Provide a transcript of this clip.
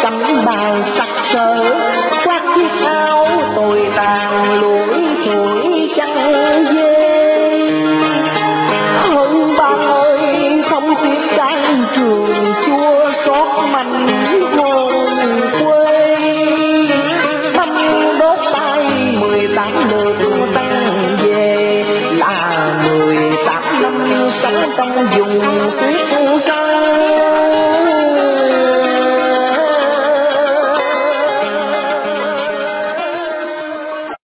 cắm bàn sắc sỡ, khoác chiếc áo tồi tàn lũi thủi trăng dê. Hơn ba ơi không tiếc can trường chua xót mảnh hồn quê, băm đốt tay 18 lượt tăng về, là 18 năm sống trong vùng tuyết trắng.